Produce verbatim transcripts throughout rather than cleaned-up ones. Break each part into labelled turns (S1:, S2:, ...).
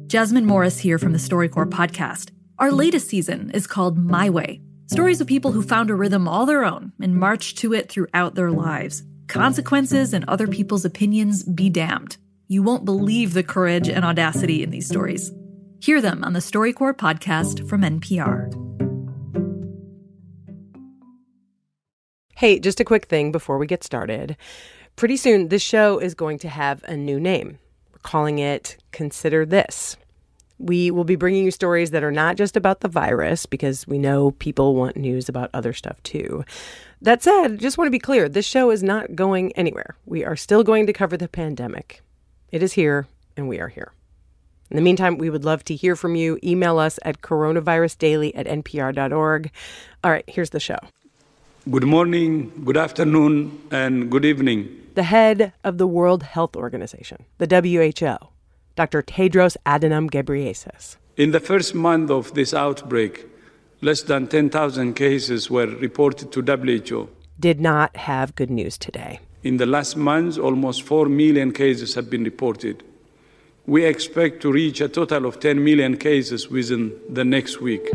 S1: Jasmine Morris here from the StoryCorps podcast. Our latest season is called My Way. Stories of people who found a rhythm all their own and marched to it throughout their lives. Consequences and other people's opinions be damned. You won't believe the courage and audacity in these stories. Hear them on the StoryCorps podcast from N P R.
S2: Hey, just a quick thing before we get started. Pretty soon, this show is going to have a new name. We're calling it Consider This. We will be bringing you stories that are not just about the virus, because we know people want news about other stuff too. That said, I just want to be clear, this show is not going anywhere. We are still going to cover the pandemic. It is here, and we are here. In the meantime, we would love to hear from you. Email us at coronavirusdaily at n p r dot org. All right, here's the show.
S3: Good morning, good afternoon, and good evening.
S2: The head of the World Health Organization, the W H O, Doctor Tedros Adhanom Ghebreyesus.
S3: In the first month of this outbreak, less than ten thousand cases were reported to W H O.
S2: Did not have good news today.
S3: In the last month, almost four million cases have been reported. We expect to reach a total of ten million cases within the next week.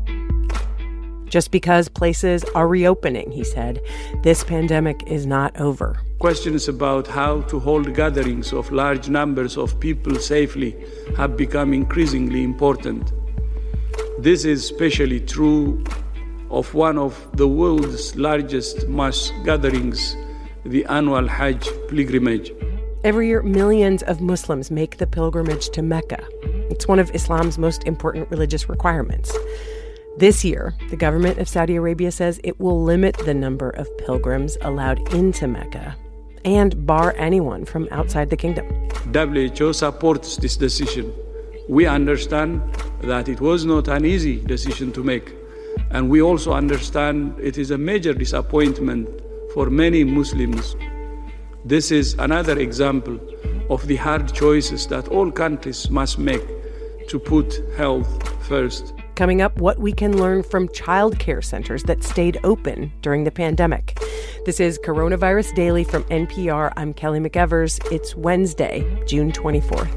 S2: Just because places are reopening, he said, this pandemic is not over.
S3: Questions about how to hold gatherings of large numbers of people safely have become increasingly important. This is especially true of one of the world's largest mass gatherings, the annual Hajj pilgrimage.
S2: Every year, millions of Muslims make the pilgrimage to Mecca. It's one of Islam's most important religious requirements. This year, the government of Saudi Arabia says it will limit the number of pilgrims allowed into Mecca and bar anyone from outside the kingdom.
S3: W H O supports this decision. We understand that it was not an easy decision to make, and we also understand it is a major disappointment for many Muslims. This is another example of the hard choices that all countries must make to put health first.
S2: Coming up, what we can learn from child care centers that stayed open during the pandemic. This is Coronavirus Daily from N P R. I'm Kelly McEvers. It's Wednesday, June twenty-fourth.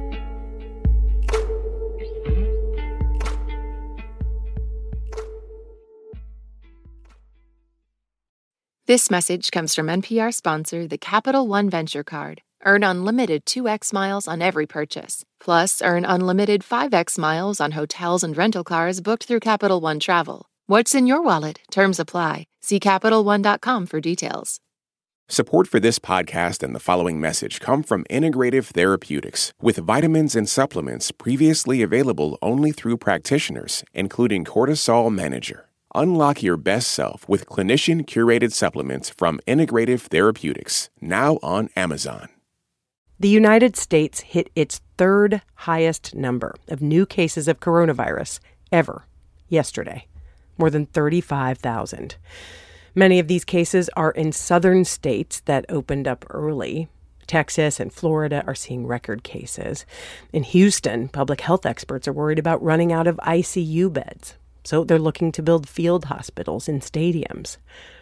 S4: This message comes from N P R sponsor, the Capital One Venture Card. Earn unlimited two x miles on every purchase. Plus, earn unlimited five x miles on hotels and rental cars booked through Capital One Travel. What's in your wallet? Terms apply. See Capital One dot com for details.
S5: Support for this podcast and the following message come from Integrative Therapeutics, with vitamins and supplements previously available only through practitioners, including Cortisol Manager. Unlock your best self with clinician-curated supplements from Integrative Therapeutics, now on Amazon.
S2: The United States hit its third highest number of new cases of coronavirus ever yesterday, more than thirty-five thousand. Many of these cases are in southern states that opened up early. Texas and Florida are seeing record cases. In Houston, public health experts are worried about running out of I C U beds, so they're looking to build field hospitals in stadiums.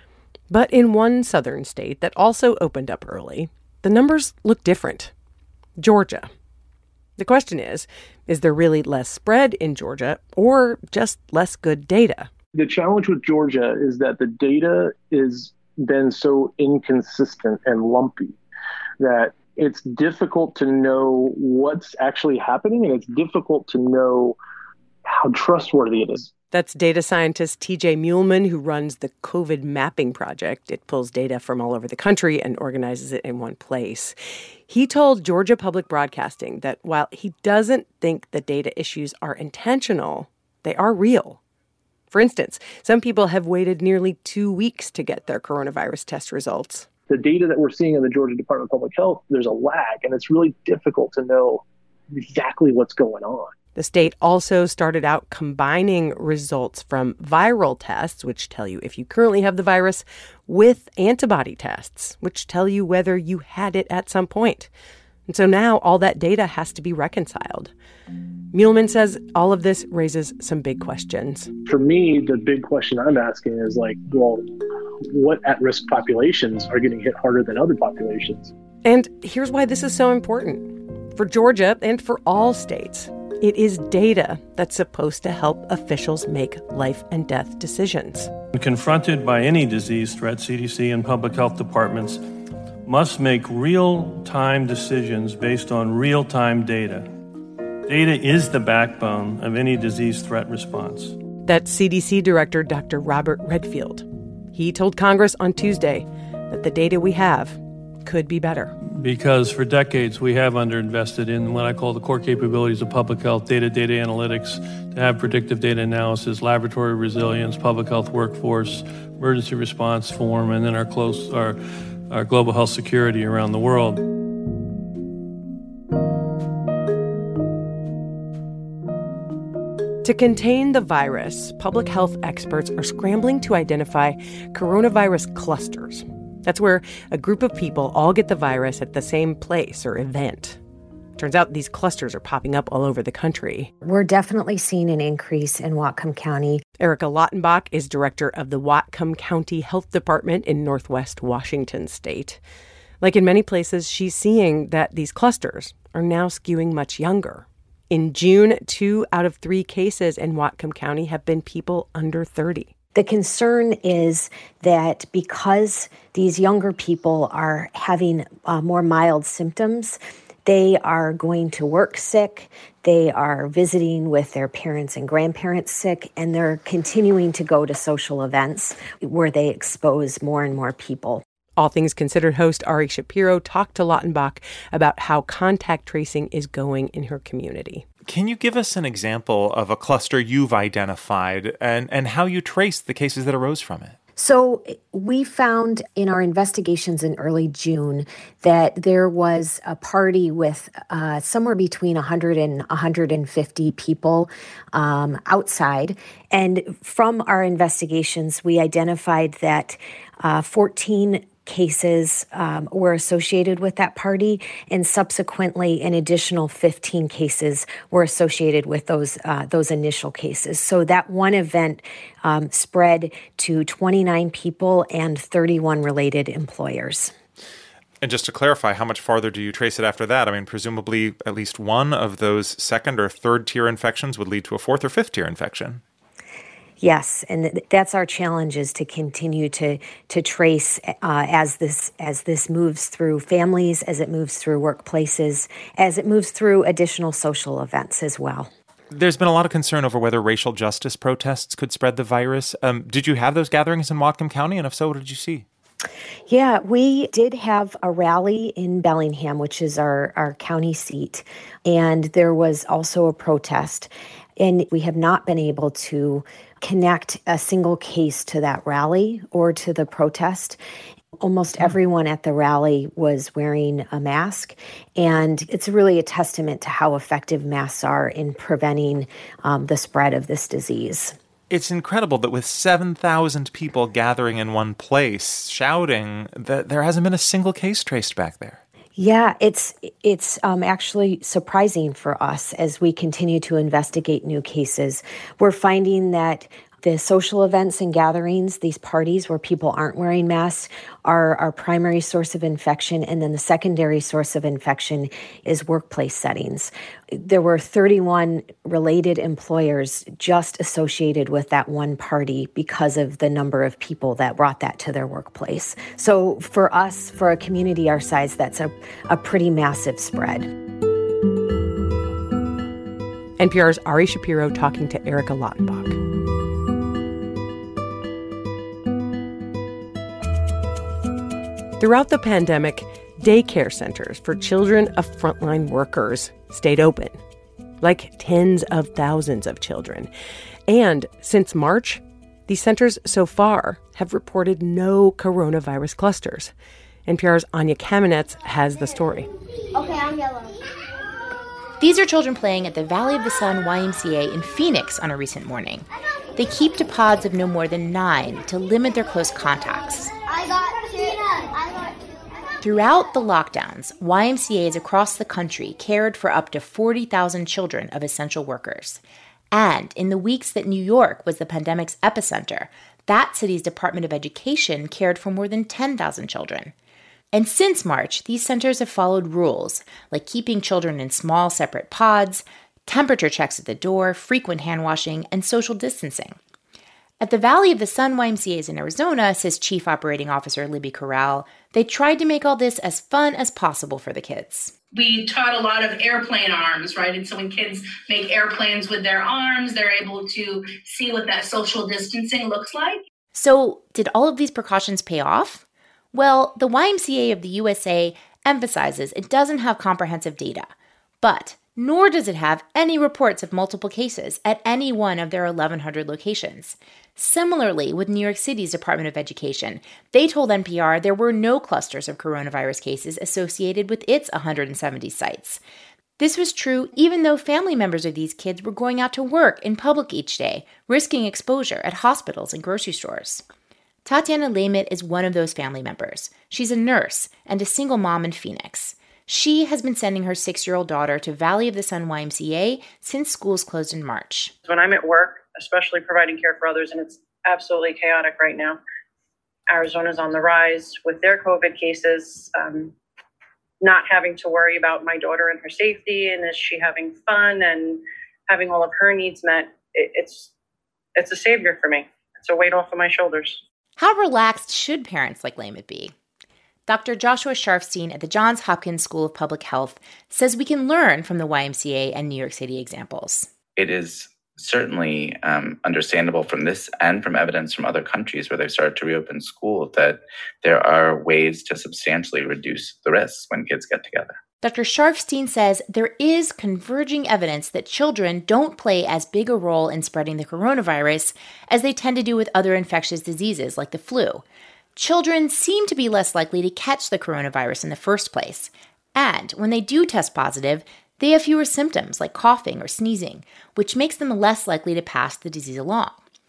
S2: But in one southern state that also opened up early, the numbers look different. Georgia. The question is, is there really less spread in Georgia or just less good data?
S6: The challenge with Georgia is that the data has been so inconsistent and lumpy that it's difficult to know what's actually happening, and it's difficult to know how trustworthy it is.
S2: That's data scientist T J Muehlman, who runs the COVID Mapping Project. It pulls data from all over the country and organizes it in one place. He told Georgia Public Broadcasting that while he doesn't think the data issues are intentional, they are real. For instance, some people have waited nearly two weeks to get their coronavirus test results.
S6: The data that we're seeing in the Georgia Department of Public Health, there's a lag, and it's really difficult to know exactly what's going on.
S2: The state also started out combining results from viral tests, which tell you if you currently have the virus, with antibody tests, which tell you whether you had it at some point. And so now all that data has to be reconciled. Muehlman says all of this raises some big questions.
S6: For me, the big question I'm asking is like, well, what at-risk populations are getting hit harder than other populations?
S2: And here's why this is so important. For Georgia and for all states, It is data that's supposed to help officials make life and death decisions.
S7: When confronted by any disease threat, C D C and public health departments must make real-time decisions based on real-time data. Data is the backbone of any disease threat response.
S2: That's C D C Director Doctor Robert Redfield. He told Congress on Tuesday that the data we have could be better.
S7: Because for decades we have underinvested in what I call the core capabilities of public health, data, data analytics, to have predictive data analysis, laboratory resilience, public health workforce, emergency response form, and then our close our, our global health security around the world.
S2: To contain the virus, public health experts are scrambling to identify coronavirus clusters. That's where a group of people all get the virus at the same place or event. Turns out these clusters are popping up all over the country.
S8: We're definitely seeing an increase in Whatcom County.
S2: Erica Lautenbach is director of the Whatcom County Health Department in Northwest Washington State. Like in many places, she's seeing that these clusters are now skewing much younger. In June, two out of three cases in Whatcom County have been people under thirty.
S8: The concern is that because these younger people are having uh, more mild symptoms, they are going to work sick, they are visiting with their parents and grandparents sick, and they're continuing to go to social events where they expose more and more people.
S2: All Things Considered host Ari Shapiro talked to Lautenbach about how contact tracing is going in her community.
S9: Can you give us an example of a cluster you've identified and, and how you traced the cases that arose from it?
S8: So we found in our investigations in early June that there was a party with uh, somewhere between one hundred and one hundred fifty people um, outside. And from our investigations, we identified that uh, fourteen cases um, were associated with that party, and subsequently an additional fifteen cases were associated with those uh, those initial cases. So that one event um, spread to twenty-nine people and thirty-one related employers.
S9: And just to clarify, how much farther do you trace it after that? I mean, presumably at least one of those second or third tier infections would lead to a fourth or fifth tier infection.
S8: Yes, and that's our challenge, is to continue to to trace uh, as this as this moves through families, as it moves through workplaces, as it moves through additional social events as well.
S9: There's been a lot of concern over whether racial justice protests could spread the virus. Um, did you have those gatherings in Whatcom County? And if so, what did you see?
S8: Yeah, we did have a rally in Bellingham, which is our, our county seat, and there was also a protest. And we have not been able to connect a single case to that rally or to the protest. Almost everyone at the rally was wearing a mask, and it's really a testament to how effective masks are in preventing um, the spread of this disease.
S9: It's incredible that with seven thousand people gathering in one place, shouting, that there hasn't been a single case traced back there.
S8: Yeah, it's it's um, actually surprising for us as we continue to investigate new cases. We're finding that the social events and gatherings, these parties where people aren't wearing masks, are our primary source of infection. And then the secondary source of infection is workplace settings. There were thirty-one related employers just associated with that one party because of the number of people that brought that to their workplace. So for us, for a community our size, that's a, a pretty massive spread.
S2: N P R's Ari Shapiro talking to Erica Lautenbach. Throughout the pandemic, daycare centers for children of frontline workers stayed open, like tens of thousands of children. And since March, these centers so far have reported no coronavirus clusters. N P R's Anya Kamenetz has the story.
S10: Okay, I'm yellow.
S11: These are children playing at the Valley of the Sun Y M C A in Phoenix on a recent morning. They keep to pods of no more than nine to limit their close contacts.
S10: I got two. I got two.
S11: Throughout the lockdowns, Y M C As across the country cared for up to forty thousand children of essential workers. And in the weeks that New York was the pandemic's epicenter, that city's Department of Education cared for more than ten thousand children. And since March, these centers have followed rules, like keeping children in small, separate pods, temperature checks at the door, frequent hand washing, and social distancing. At the Valley of the Sun Y M C As in Arizona, says Chief Operating Officer Libby Corral, they tried to make all this as fun as possible for the kids.
S12: We taught a lot of airplane arms, right? And so when kids make airplanes with their arms, they're able to see what that social distancing looks like.
S11: So did all of these precautions pay off? Well, the Y M C A of the U S A emphasizes it doesn't have comprehensive data, but nor does it have any reports of multiple cases at any one of their eleven hundred locations. Similarly, with New York City's Department of Education, they told N P R there were no clusters of coronavirus cases associated with its one hundred seventy sites. This was true even though family members of these kids were going out to work in public each day, risking exposure at hospitals and grocery stores. Tatiana Lamit is one of those family members. She's a nurse and a single mom in Phoenix. She has been sending her six-year-old daughter to Valley of the Sun Y M C A since schools closed in March.
S13: When I'm at work, especially providing care for others, and it's absolutely chaotic right now, Arizona's on the rise with their COVID cases, um, not having to worry about my daughter and her safety, and is she having fun and having all of her needs met. It, it's it's a savior for me. It's a weight off of my shoulders.
S11: How relaxed should parents like Lamit be? Doctor Joshua Sharfstein at the Johns Hopkins School of Public Health says we can learn from the Y M C A and New York City examples.
S14: It is certainly um, understandable from this and from evidence from other countries where they've started to reopen school that there are ways to substantially reduce the risks when kids get together.
S11: Doctor Sharfstein says there is converging evidence that children don't play as big a role in spreading the coronavirus as they tend to do with other infectious diseases like the flu. Children seem to be less likely to catch the coronavirus in the first place. And when they do test positive, they have fewer symptoms like coughing or sneezing, which makes them less likely to pass the disease along.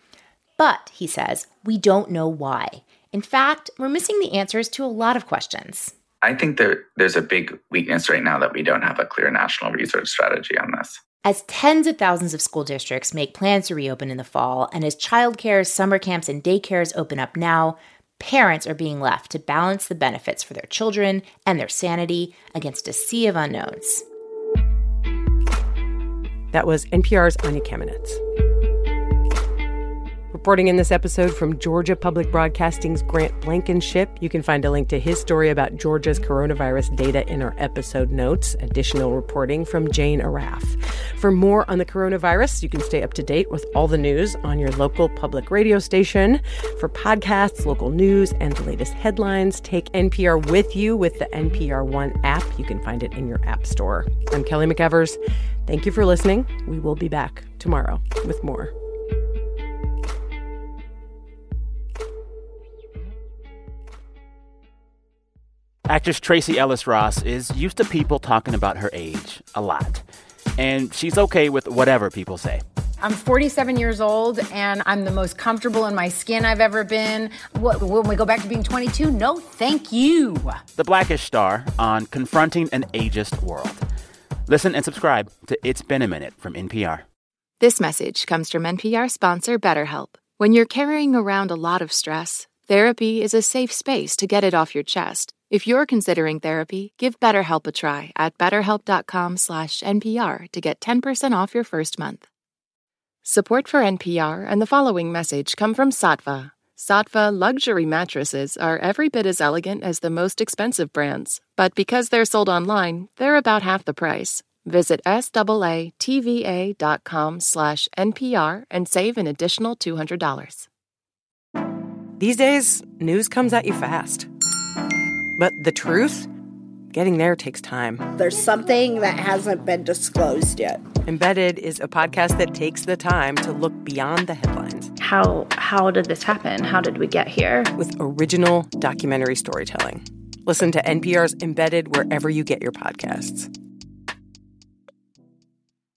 S11: But, he says, we don't know why. In fact, we're missing the answers to a lot of questions.
S14: I think there, there's a big weakness right now that we don't have a clear national research strategy on this.
S11: As tens of thousands of school districts make plans to reopen in the fall, and as childcare, summer camps, and daycares open up now, parents are being left to balance the benefits for their children and their sanity against a sea of unknowns.
S2: That was N P R's Anya Kamenetz. Reporting in this episode from Georgia Public Broadcasting's Grant Blankenship. You can find a link to his story about Georgia's coronavirus data in our episode notes. Additional reporting from Jane Araf. For more on the coronavirus, you can stay up to date with all the news on your local public radio station. For podcasts, local news, and the latest headlines, take N P R with you with the N P R One app. You can find it in your app store. I'm Kelly McEvers. Thank you for listening. We will be back tomorrow with more.
S15: Actress Tracee Ellis Ross is used to people talking about her age a lot. And she's okay with whatever people say.
S16: I'm forty-seven years old, and I'm the most comfortable in my skin I've ever been. What, when we go back to being twenty-two? No, thank you.
S15: The Blackish Star on confronting an ageist world. Listen and subscribe to It's Been a Minute from N P R.
S4: This message comes from N P R sponsor BetterHelp. When you're carrying around a lot of stress, therapy is a safe space to get it off your chest. If you're considering therapy, give BetterHelp a try at betterhelp.com slash NPR to get ten percent off your first month. Support for N P R and the following message come from Saatva. Saatva luxury mattresses are every bit as elegant as the most expensive brands, but because they're sold online, they're about half the price. Visit S-A-A-T-V-A.com slash NPR and save an additional two hundred dollars.
S2: These days, news comes at you fast. But the truth? Getting there takes time.
S17: There's something that hasn't been disclosed yet.
S2: Embedded is a podcast that takes the time to look beyond the headlines.
S18: How how did this happen? How did we get here?
S2: With original documentary storytelling. Listen to N P R's Embedded wherever you get your podcasts.